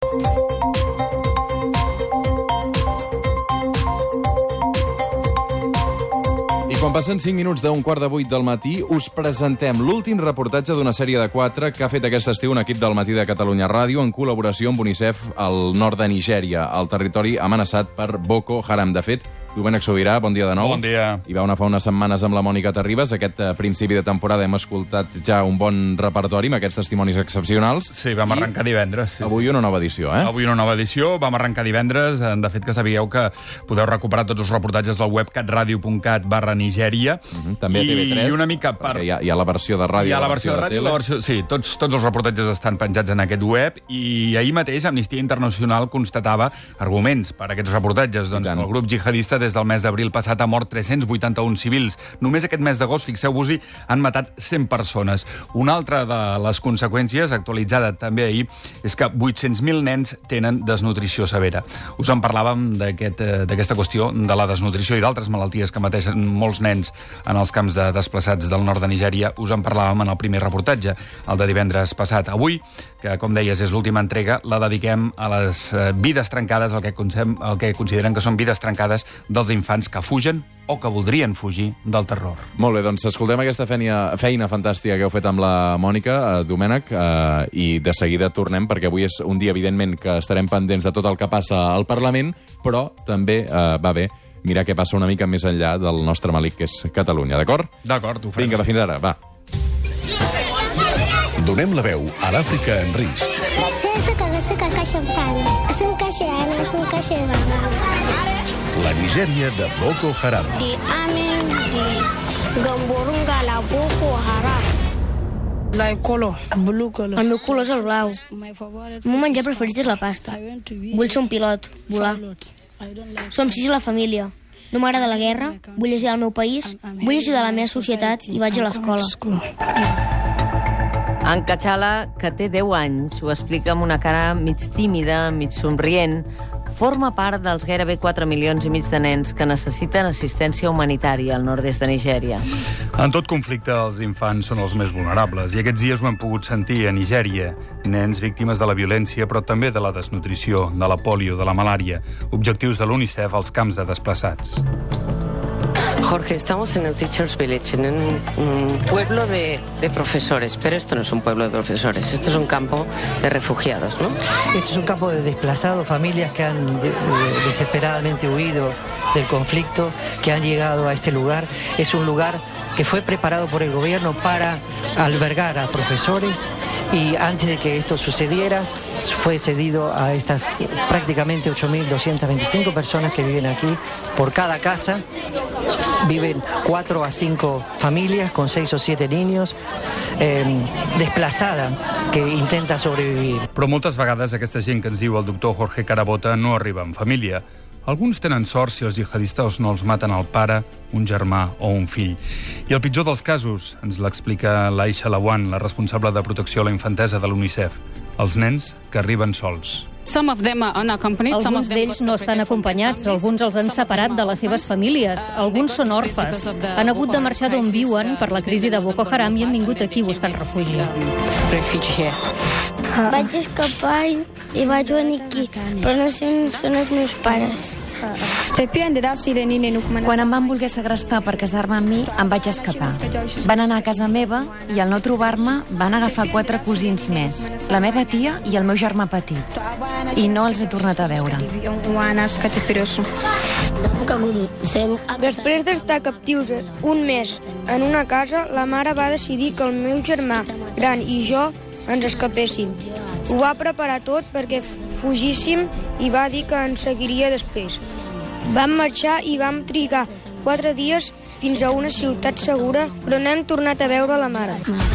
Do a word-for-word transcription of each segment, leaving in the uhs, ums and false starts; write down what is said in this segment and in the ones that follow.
Quan passen cinc minuts d'un quart de vuit del matí, us presentem l'últim reportatge d'una sèrie de quatre que ha fet aquest estiu un equip del Matí de Catalunya Ràdio en col·laboració amb UNICEF al nord de Nigèria, al territori amenaçat per Boko Haram. De fet, Domènec Sobirà, bon dia de nou. Bon dia. Hi va una fa unes setmanes amb la Mònica Terribas. Aquest principi de temporada hem escoltat ja un bon repertori amb aquests testimonis excepcionals. Sí, vam arrencar divendres. Sí, avui sí. una nova edició, eh? Avui una nova edició, vam arrencar divendres. De fet, que sabíeu que podeu recuperar tots els reportatges al web catradio punt cat barra Nigèria. Mm-hmm. També a T V tres. I una mica per... Hi ha, hi ha la versió de ràdio. Hi ha la versió de ràdio, la versió... Sí, tots, tots els reportatges estan penjats en aquest web i ahir mateix Amnistia Internacional constatava arguments per a aquests reportatges. Doncs el grup jihadista des del mes d'abril passat ha mort tres-cents vuitanta-un civils. Només aquest mes d'agost, fixeu-vos-hi, han matat cent persones. Una altra de les conseqüències, actualitzada també ahir, és que vuit-cents mil nens tenen desnutrició severa. Us en parlàvem d'aquesta aquest, qüestió de la desnutrició i d'altres malalties que mateixen molts nens en els camps de desplaçats del nord de Nigèria. Us en parlàvem en el primer reportatge, el de divendres passat. Avui, que com deies és l'última entrega, la dediquem a les vides trencades, el que, el que consideren que són vides trencades dels infants que fugen o que voldrien fugir del terror. Molt bé, doncs escoltem aquesta feina, feina fantàstica que heu fet amb la Mònica, eh, Domènec, eh, i de seguida tornem, perquè avui és un dia, evidentment, que estarem pendents de tot el que passa al Parlament, però també eh, va bé mirar què passa una mica més enllà del nostre malic, que és Catalunya, d'acord? D'acord, ho farem. Vinga, fins ara, va. Donem la veu a l'Àfrica en risc. La Nigèria de Boko Haram. Like color, blue color. El meu color és el blau. El meu menjar preferit és la pasta. Vull ser un pilot, volar. Som sis a la família. No m'agrada la guerra, vull ajudar el meu país, vull ajudar la meva societat i vaig a l'escola. En Kachala, que té deu anys, ho explica amb una cara mig tímida, mig somrient, forma part dels gairebé quatre milions i mig de nens que necessiten assistència humanitària al nord-est de Nigèria. En tot conflicte, els infants són els més vulnerables, i aquests dies ho hem pogut sentir a Nigèria. Nens víctimes de la violència, però també de la desnutrició, de la polio, de la malària. Objectius de l'UNICEF als camps de desplaçats. Jorge, estamos en el Teachers Village, en un, un pueblo de, de profesores, pero esto no es un pueblo de profesores, esto es un campo de refugiados, ¿no? Esto es un campo de desplazados, familias que han de, de, desesperadamente huido del conflicto, que han llegado a este lugar. Es un lugar que fue preparado por el gobierno para albergar a profesores y antes de que esto sucediera fue cedido a estas prácticamente ocho mil doscientas veinticinco personas que viven aquí. Por cada casa viven cuatro a cinco familias con seis o siete niños, eh, desplazada, que intenta sobrevivir. Però moltes vegades aquesta gent que ens diu el doctor Jorge Carabota no arriba en família. Alguns tenen sort si els jihadistes no els maten el pare, un germà o un fill. I el pitjor dels casos, ens l'explica l'Aisha Lawan, la responsable de protecció a la infantesa de l'UNICEF. Els nens que arriben sols. Alguns d'ells no estan acompanyats, alguns els han separat de les seves famílies, alguns són orfes. Han hagut de marxar d'on viuen per la crisi de Boko Haram i han vingut aquí buscant refugi. Vaig escapar i, i vaig venir aquí, però no sé on són els meus pares. Quan em van voler segrestar per casar-me amb mi, em vaig escapar. Van anar a casa meva i al no trobar-me van agafar quatre cosins més, la meva tia i el meu germà petit. I no els he tornat a veure. Després d'estar captius un mes en una casa, la mare va decidir que el meu germà gran i jo ens escapéssim. Ho va preparar tot perquè fugíssim i va dir que ens seguiria després. Vam marxar i vam trigar quatre dies fins a una ciutat segura, però no hem tornat a veure la mare.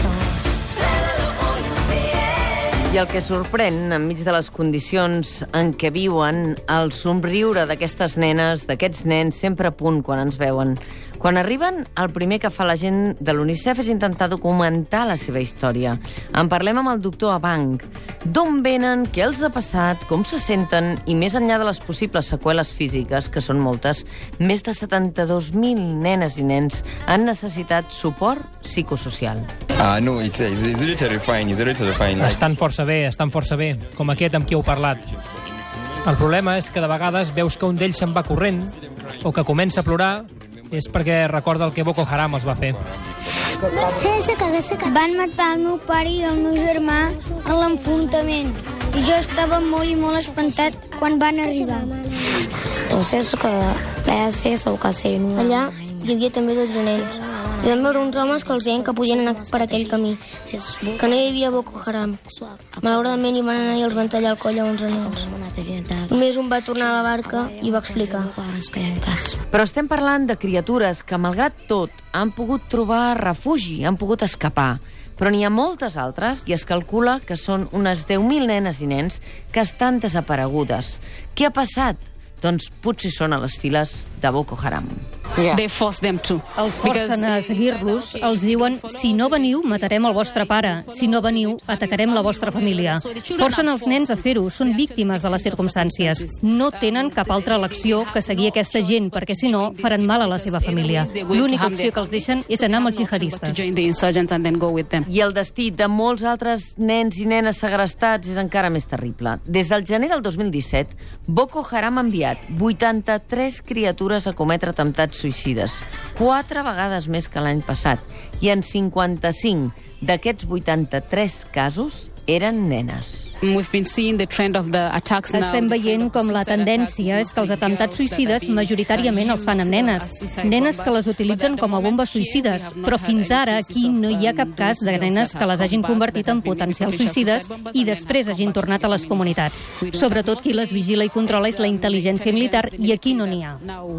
I el que sorprèn, enmig de les condicions en què viuen, el somriure d'aquestes nenes, d'aquests nens, sempre a punt quan ens veuen, Quan arriben, el primer que fa la gent de l'UNICEF és intentar documentar la seva història. En parlem amb el doctor Abang. D'on venen, què els ha passat, com se senten, i més enllà de les possibles seqüeles físiques, que són moltes, més de setanta-dos mil nenes i nens han necessitat suport psicosocial. Ah, no, it's, it's, it's really terrifying, it's really terrifying. Estan força bé, estan força bé, com aquest amb qui heu parlat. El problema és que de vegades veus que un d'ells se'n va corrent o que comença a plorar és perquè recorda el que Boko Haram els va fer. Van matar el meu pare i el meu germà a l'enfrontament i jo estava molt i molt espantat quan van arribar. Allà hi havia també dotze nens. I vam veure uns homes que els deien que podien anar per aquell camí, que no hi havia Boko Haram. Malauradament hi van anar i els van tallar el coll a onze nens. Només un va tornar a la barca i va explicar. Però estem parlant de criatures que, malgrat tot, han pogut trobar refugi, han pogut escapar. Però n'hi ha moltes altres i es calcula que són unes deu mil nenes i nens que estan desaparegudes. Què ha passat? Doncs potser són a les files de Boko Haram. Yeah. They force them to. Els forcen a seguir-los, els diuen si no veniu, matarem el vostre pare, si no veniu, atacarem la vostra família. Forcen els nens a fer-ho, són víctimes de les circumstàncies. No tenen cap altra elecció que seguir aquesta gent, perquè si no, faran mal a la seva família. L'única opció que els deixen és anar amb els jihadistes. I el destí de molts altres nens i nenes segrestats és encara més terrible. Des del gener del dos mil disset, Boko Haram ha enviat vuitanta-tres criatures a cometre atemptats suïcides, quatre vegades més que l'any passat, i en cinquanta-cinc d'aquests vuitanta-tres casos eren nenes. Estem veient com la tendència és que els atemptats suïcides majoritàriament els fan amb nenes. Nenes que les utilitzen com a bombes suïcides, però fins ara aquí no hi ha cap cas de nenes que les hagin convertit en potencials suïcides i després hagin tornat a les comunitats. Sobretot qui les vigila i controla és la intel·ligència militar i aquí no n'hi ha.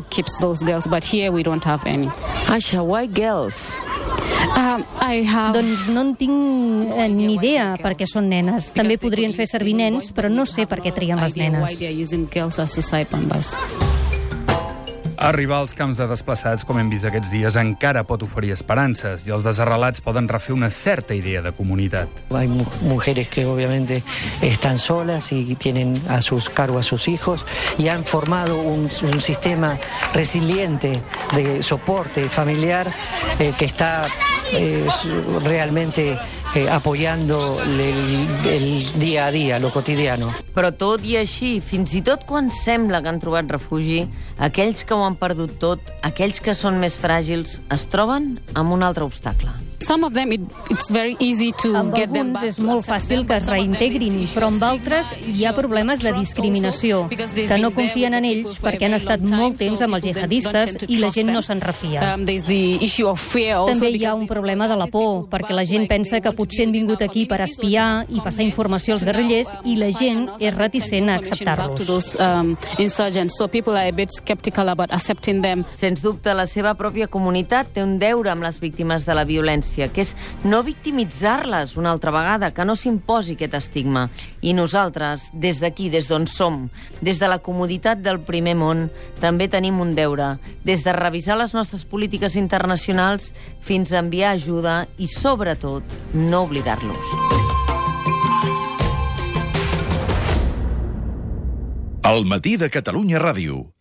Aisha, why girls? Uh, have... Doncs no en tinc eh, ni idea per què són nenes. També podrien fer servir nens, però no sé per què trien les nenes. Arribar als camps de desplaçats, com hem vist aquests dies, encara pot oferir esperances i els desarrelats poden refer una certa idea de comunitat. Hay mujeres que obviamente están solas y tienen a sus cargo a sus hijos y han formado un, un sistema resiliente de soporte familiar eh, que está eh, realmente eh, apoyando el, el día a día, lo cotidiano. Però tot i així, fins i tot quan sembla que han trobat refugi, aquells que ho han perdut tot, aquells que són més fràgils, es troben amb un altre obstacle. Amb alguns és molt fàcil que es reintegrin, però amb altres hi ha problemes de discriminació, que no confien en ells perquè han estat molt temps amb els jihadistes i la gent no se'n refia. També hi ha un problema de la por, perquè la gent pensa que potser han vingut aquí per espiar i passar informació als guerrillers i la gent és reticent a acceptar-los. Sens dubte, la seva pròpia comunitat té un deure amb les víctimes de la violència, que és no victimitzar-les una altra vegada, que no s'imposi aquest estigma. I nosaltres, des d'aquí, des d'on som, des de la comoditat del primer món, també tenim un deure, des de revisar les nostres polítiques internacionals fins a enviar ajuda i, sobretot, no oblidar-los. El matí de Catalunya Ràdio.